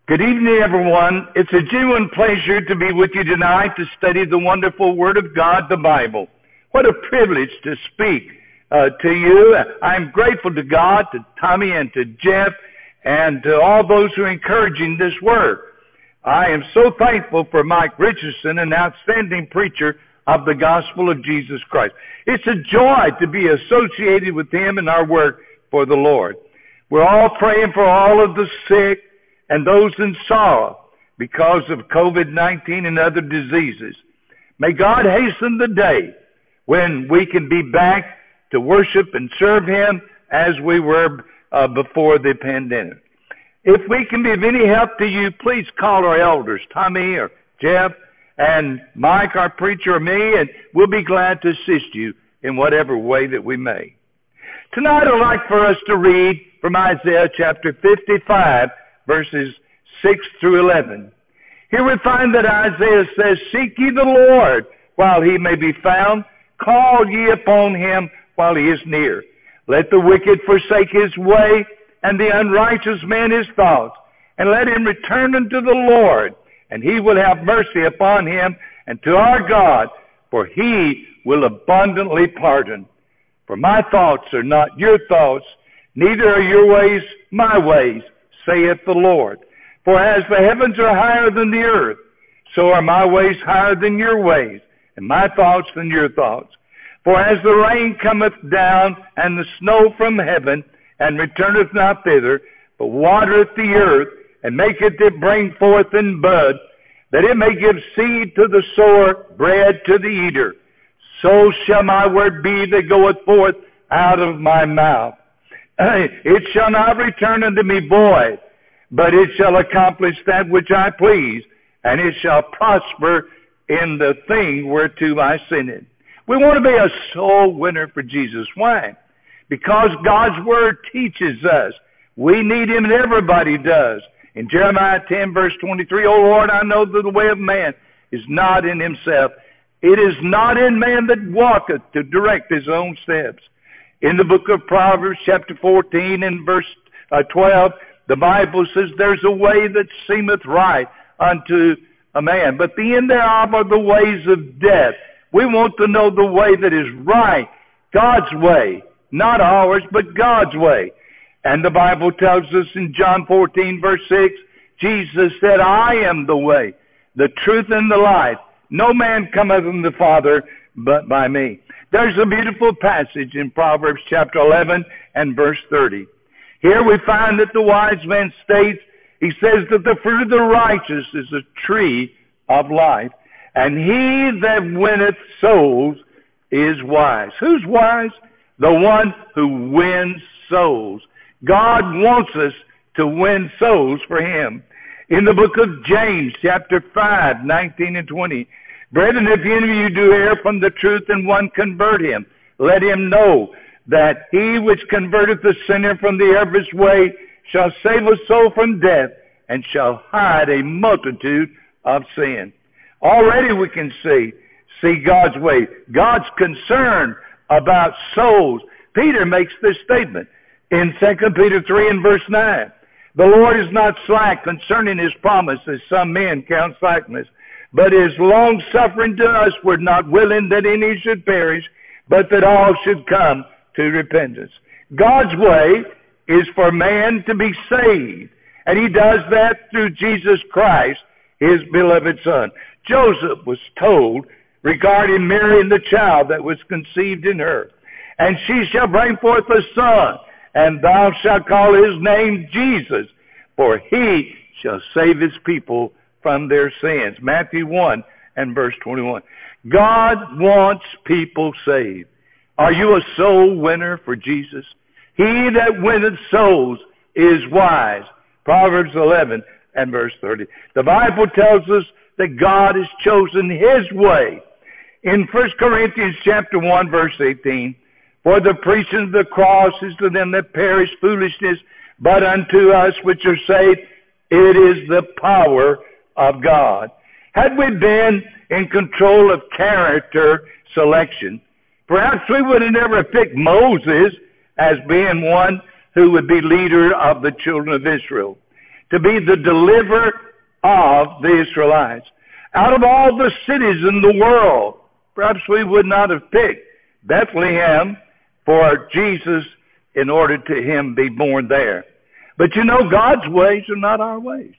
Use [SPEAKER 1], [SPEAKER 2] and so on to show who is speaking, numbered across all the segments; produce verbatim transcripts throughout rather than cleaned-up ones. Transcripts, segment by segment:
[SPEAKER 1] Good evening, everyone. It's a genuine pleasure to be with you tonight to study the wonderful Word of God, the Bible. What a privilege to speak uh, to you. I'm grateful to God, to Tommy and to Jeff, and to all those who are encouraging this Word. I am so thankful for Mike Richardson, an outstanding preacher of the gospel of Jesus Christ. It's a joy to be associated with him in our work for the Lord. We're all praying for all of the sick and those in sorrow because of COVID nineteen and other diseases. May God hasten the day when we can be back to worship and serve him as we were uh, before the pandemic. If we can be of any help to you, please call our elders, Tommy or Jeff, and Mike, our preacher, or me, and we'll be glad to assist you in whatever way that we may. Tonight I'd like for us to read from Isaiah chapter fifty-five, verses six through eleven. Here we find that Isaiah says, "Seek ye the Lord while he may be found. Call ye upon him while he is near. Let the wicked forsake his way, and the unrighteous man his thoughts. And let him return unto the Lord, and he will have mercy upon him, and to our God, for he will abundantly pardon. For my thoughts are not your thoughts, neither are your ways my ways, saith the Lord. For as the heavens are higher than the earth, so are my ways higher than your ways, and my thoughts than your thoughts. For as the rain cometh down, and the snow from heaven, and returneth not thither, but watereth the earth, and maketh it bring forth in bud, that it may give seed to the sower, bread to the eater, so shall my word be that goeth forth out of my mouth. It shall not return unto me void, but it shall accomplish that which I please, and it shall prosper in the thing whereto I sent it." We want to be a soul winner for Jesus. Why? Because God's Word teaches us. We need him, and everybody does. In Jeremiah ten, verse twenty-three, "O Lord, I know that the way of man is not in himself. It is not in man that walketh to direct his own steps." In the book of Proverbs, chapter fourteen, and verse uh, twelve, the Bible says, "There's a way that seemeth right unto a man, but the end thereof are the ways of death." We want to know the way that is right, God's way, not ours, but God's way. And the Bible tells us in John fourteen, verse six, Jesus said, "I am the way, the truth, and the life. No man cometh unto the Father but by me." There's a beautiful passage in Proverbs chapter eleven and verse thirty. Here we find that the wise man states, he says that the fruit of the righteous is a tree of life, and he that winneth souls is wise. Who's wise? The one who wins souls. God wants us to win souls for him. In the book of James, chapter five, nineteen and twenty, "Brethren, if any of you do err from the truth, and one convert him, let him know that he which converteth the sinner from the error of his way shall save a soul from death, and shall hide a multitude of sin." Already we can see, see God's way. God's concerned about souls. Peter makes this statement in Second Peter three and verse nine. "The Lord is not slack concerning his promise, as some men count slackness, but is long-suffering to us, we're not willing that any should perish, but that all should come to repentance." God's way is for man to be saved, and he does that through Jesus Christ, his beloved Son. Joseph was told regarding Mary and the child that was conceived in her, "And she shall bring forth a son, and thou shalt call his name Jesus, for he shall save his people from their sins." Matthew one and verse twenty-one. God wants people saved. Are you a soul winner for Jesus? "He that winneth souls is wise." Proverbs eleven and verse thirty. The Bible tells us that God has chosen his way. In First Corinthians chapter one, verse eighteen, "For the preaching of the cross is to them that perish foolishness, but unto us which are saved it is the power of God." Had we been in control of character selection, perhaps we would have never picked Moses as being one who would be leader of the children of Israel. to be the deliverer of the Israelites. Out of all the cities in the world, perhaps we would not have picked Bethlehem for Jesus in order to him be born there. But you know, God's ways are not our ways.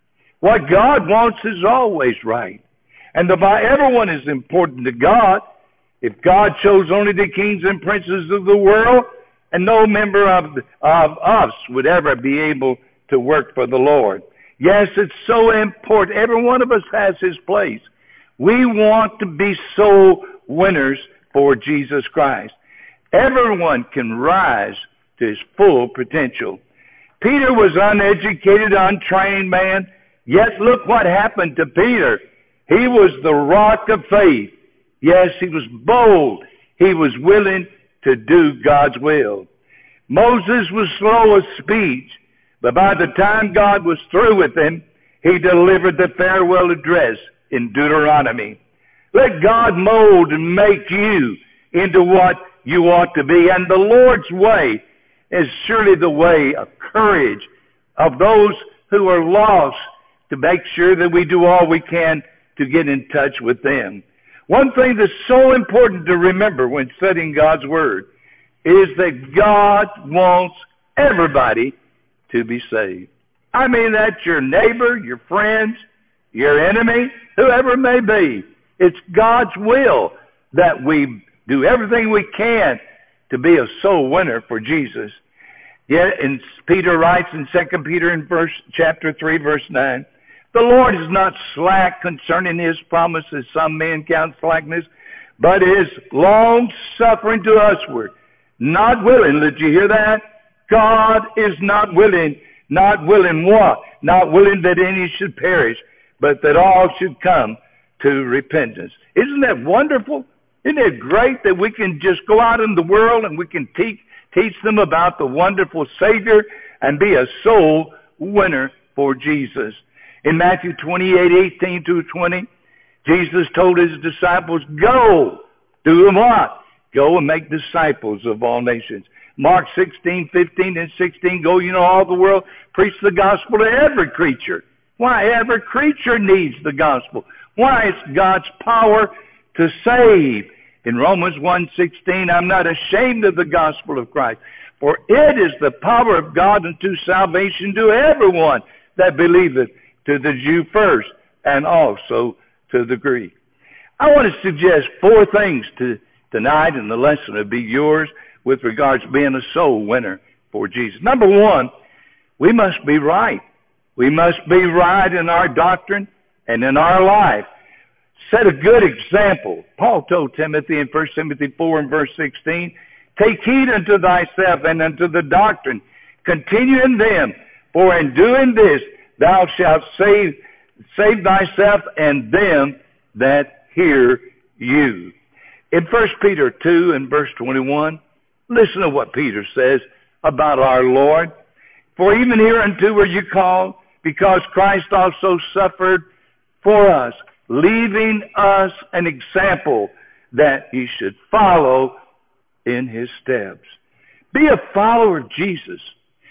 [SPEAKER 1] What God wants is always right. And the, everyone is important to God. If God chose only the kings and princes of the world, and no member of, of us would ever be able to work for the Lord. Yes, it's so important. Every one of us has his place. We want to be soul winners for Jesus Christ. Everyone can rise to his full potential. Peter was uneducated, untrained man, yet look what happened to Peter. He was the rock of faith. Yes, he was bold. He was willing to do God's will. Moses was slow of speech, but by the time God was through with him, he delivered the farewell address in Deuteronomy. Let God mold and make you into what you ought to be. And the Lord's way is surely the way of courage of those who are lost, to make sure that we do all we can to get in touch with them. One thing that's so important to remember when studying God's Word is that God wants everybody to be saved. I mean, that's your neighbor, your friends, your enemy, whoever it may be. It's God's will that we do everything we can to be a soul winner for Jesus. Yet, and Peter writes in Second Peter in verse chapter three, verse nine, the Lord is not slack concerning his promises, some men count slackness, but is long-suffering to usward, not willing. Did you hear that? God is not willing. Not willing what? Not willing that any should perish, but that all should come to repentance. Isn't that wonderful? Isn't it great that we can just go out in the world and we can teach, teach them about the wonderful Savior and be a soul winner for Jesus? In Matthew twenty-eight, eighteen through twenty, Jesus told his disciples, go, do what? Go and make disciples of all nations. Mark sixteen, fifteen, and sixteen, go, you know, all the world, preach the gospel to every creature. Why? Every creature needs the gospel. Why? It's God's power to save. In Romans one sixteen, I'm not ashamed of the gospel of Christ, for it is the power of God unto salvation to everyone that believeth, to the Jew first, and also to the Greek. I want to suggest four things to tonight, and the lesson will be yours with regards to being a soul winner for Jesus. Number one, we must be right. We must be right in our doctrine and in our life. Set a good example. Paul told Timothy in First Timothy four and verse sixteen, take heed unto thyself and unto the doctrine. Continue in them, for in doing this thou shalt save, save thyself and them that hear you. In First Peter two and verse twenty-one, listen to what Peter says about our Lord. For even hereunto were you called, because Christ also suffered for us, leaving us an example that ye should follow in his steps. Be a follower of Jesus.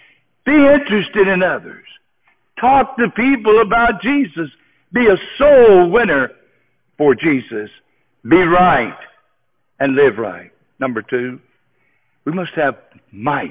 [SPEAKER 1] Be interested in others. Talk to people about Jesus. Be a soul winner for Jesus. Be right and live right. Number two, we must have might.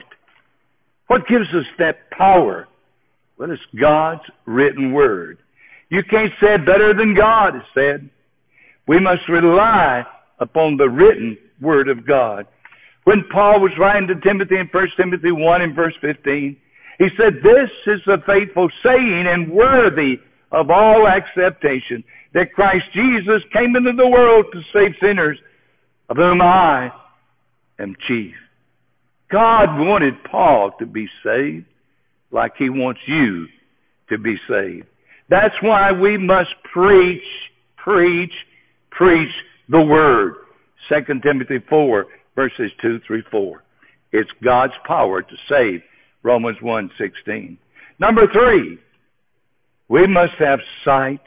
[SPEAKER 1] What gives us that power? Well, it's God's written word. You can't say it better than God has said. We must rely upon the written word of God. When Paul was writing to Timothy in First Timothy one and verse fifteen, he said, this is the faithful saying and worthy of all acceptation, that Christ Jesus came into the world to save sinners, of whom I am chief. God wanted Paul to be saved like he wants you to be saved. That's why we must preach, preach, preach the word. Second Timothy four, verses two through four. It's God's power to save. Romans one sixteen. Number three, we must have sight.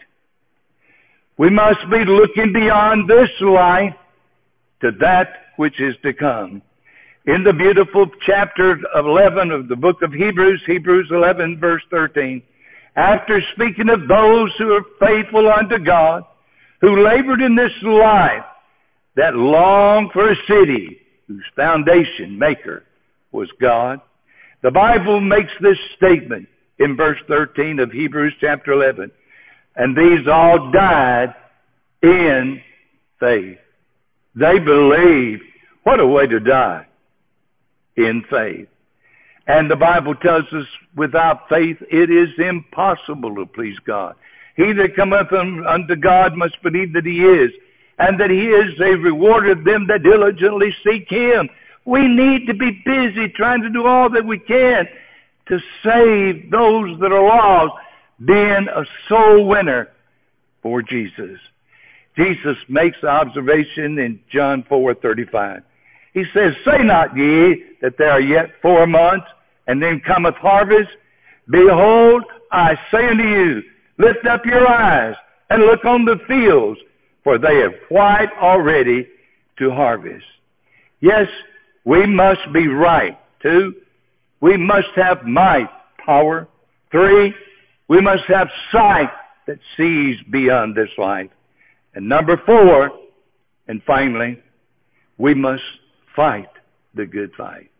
[SPEAKER 1] We must be looking beyond this life to that which is to come. In the beautiful chapter eleven of the book of Hebrews, Hebrews eleven, verse thirteen, after speaking of those who are faithful unto God, who labored in this life, that longed for a city whose foundation maker was God. The Bible makes this statement in verse thirteen of Hebrews chapter eleven. And these all died in faith. They believed. What a way to die. In faith. And the Bible tells us without faith it is impossible to please God. He that cometh unto God must believe that he is, and that he is a rewarder of them that diligently seek him. We need to be busy trying to do all that we can to save those that are lost, being a soul winner for Jesus. Jesus makes the observation in John four thirty-five. He says, say not ye that there are yet four months, and then cometh harvest. Behold, I say unto you, lift up your eyes, and look on the fields, for they are white already to harvest. Yes, we must be right. Two, we must have might, power. Three, we must have sight that sees beyond this life. And number four, and finally, we must fight the good fight.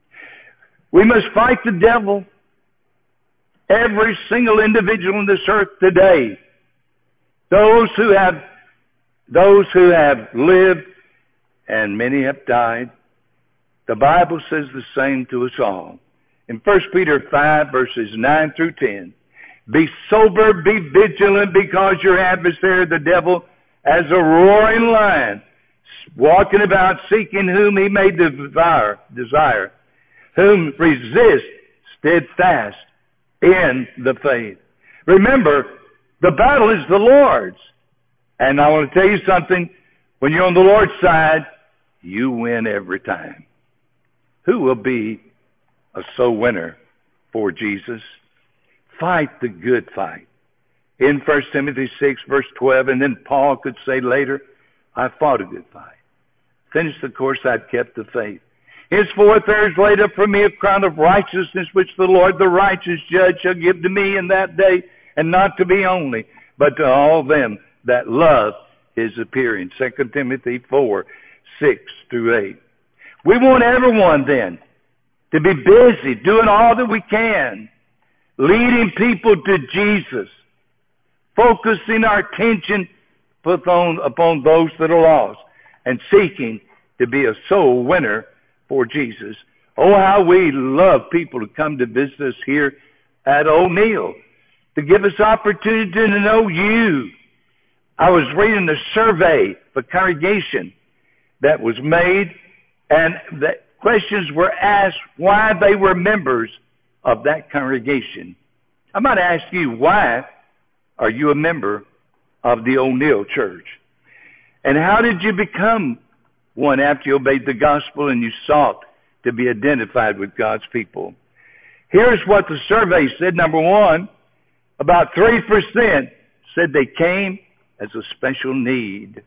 [SPEAKER 1] We must fight the devil. Every single individual on this earth today, those who have, those who have lived, and many have died, the Bible says the same to us all. In First Peter five, verses nine through ten, be sober, be vigilant, because your adversary, the devil, as a roaring lion, walking about seeking whom he may devour, desire, whom resist steadfast in the faith. Remember, the battle is the Lord's. And I want to tell you something. When you're on the Lord's side, you win every time. Who will be a soul winner for Jesus? Fight the good fight. In First Timothy six, verse twelve, and then Paul could say later, I fought a good fight. Finished the course, I've kept the faith. Henceforth there is laid up for me a crown of righteousness, which the Lord, the righteous judge, shall give to me in that day, and not to me only, but to all them that love his appearing. Second Timothy four, six through eight. We want everyone then to be busy doing all that we can, leading people to Jesus, focusing our attention upon, upon those that are lost, and seeking to be a soul winner for Jesus. Oh, how we love people to come to visit us here at O'Neill, to give us opportunity to know you. I was reading the survey for congregation that was made, and the questions were asked why they were members of that congregation. I might ask you, why are you a member of the O'Neill Church? And how did you become one after you obeyed the gospel and you sought to be identified with God's people? Here's what the survey said. Number one, about three percent said they came as a special need.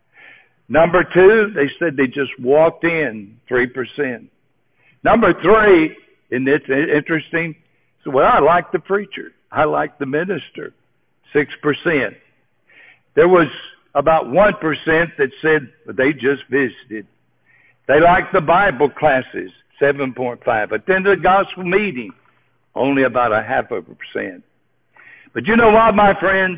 [SPEAKER 1] Number two, they said they just walked in, three percent. Number three, and it's interesting, so, well, I like the preacher. I like the minister, six percent. There was about one percent that said they just visited. They liked the Bible classes, seven point five. Attended a gospel meeting, only about a half of a percent. But you know what, my friends?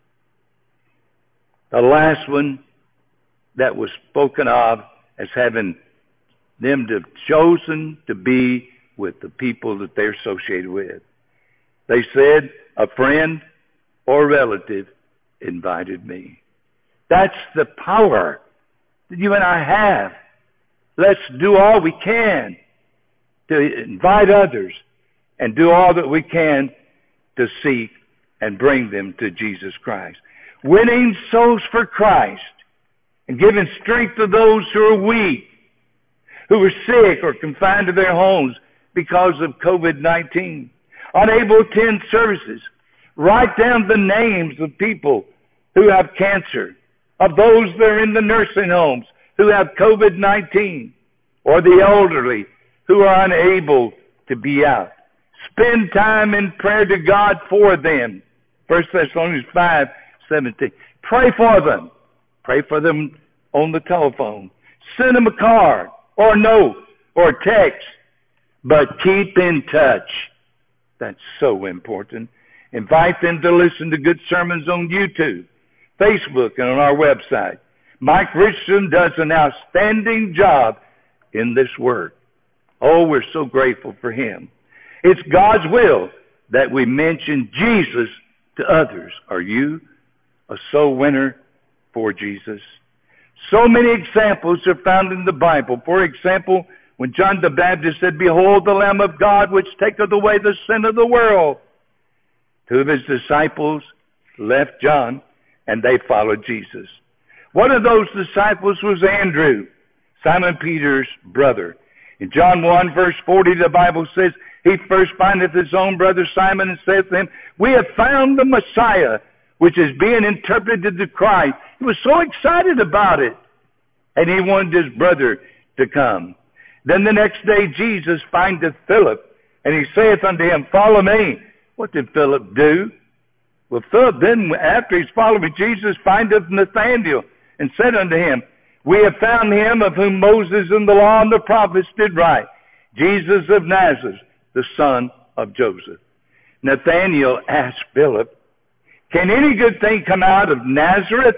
[SPEAKER 1] The last one that was spoken of as having them to chosen to be with the people that they're associated with. They said, a friend or relative invited me. That's the power that you and I have. Let's do all we can to invite others and do all that we can to seek and bring them to Jesus Christ. Winning souls for Christ and giving strength to those who are weak, who are sick or confined to their homes because of COVID nineteen, unable to attend services. Write down the names of people who have cancer, of those that are in the nursing homes who have COVID nineteen, or the elderly who are unable to be out. Spend time in prayer to God for them. First Thessalonians five seventeen. Pray for them. Pray for them on the telephone. Send them a card or a note or a text. But keep in touch. That's so important. Invite them to listen to good sermons on YouTube, Facebook, and on our website. Mike Richardson does an outstanding job in this work. Oh, we're so grateful for him. It's God's will that we mention Jesus to others. Are you a soul winner for Jesus? So many examples are found in the Bible. For example, when John the Baptist said, "Behold the Lamb of God, which taketh away the sin of the world." Two of his disciples left John, and they followed Jesus. One of those disciples was Andrew, Simon Peter's brother. In John one, verse forty, the Bible says, "He first findeth his own brother Simon, and saith to him, We have found the Messiah," which is being interpreted to Christ. He was so excited about it, and he wanted his brother to come. Then the next day Jesus findeth Philip, and he saith unto him, "Follow me." What did Philip do? Well, Philip then, after he's following Jesus, findeth Nathanael, and said unto him, "We have found him of whom Moses and the law and the prophets did write, Jesus of Nazareth, the son of Joseph." Nathanael asked Philip, "Can any good thing come out of Nazareth?"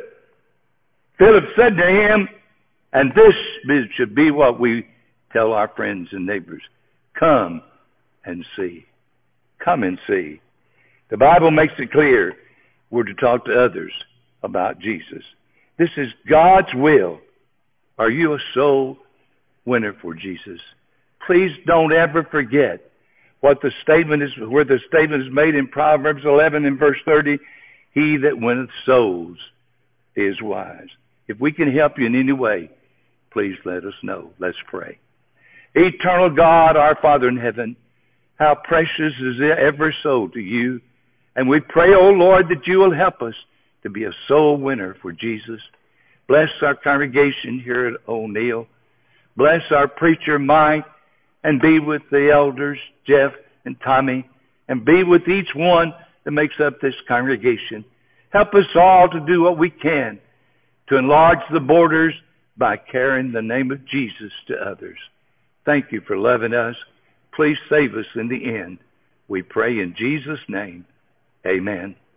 [SPEAKER 1] Philip said to him, and this should be what we tell our friends and neighbors, come and see. Come and see. The Bible makes it clear we're to talk to others about Jesus. This is God's will. Are you a soul winner for Jesus? Please don't ever forget what the statement is, where the statement is made in Proverbs eleven and verse thirty, "He that winneth souls is wise." If we can help you in any way, please let us know. Let's pray. Eternal God, our Father in heaven, how precious is every soul to you. And we pray, O Lord, that you will help us to be a soul winner for Jesus. Bless our congregation here at O'Neill. Bless our preacher, Mike, and be with the elders, Jeff and Tommy, and be with each one that makes up this congregation. Help us all to do what we can to enlarge the borders by carrying the name of Jesus to others. Thank you for loving us. Please save us in the end. We pray in Jesus' name. Amen.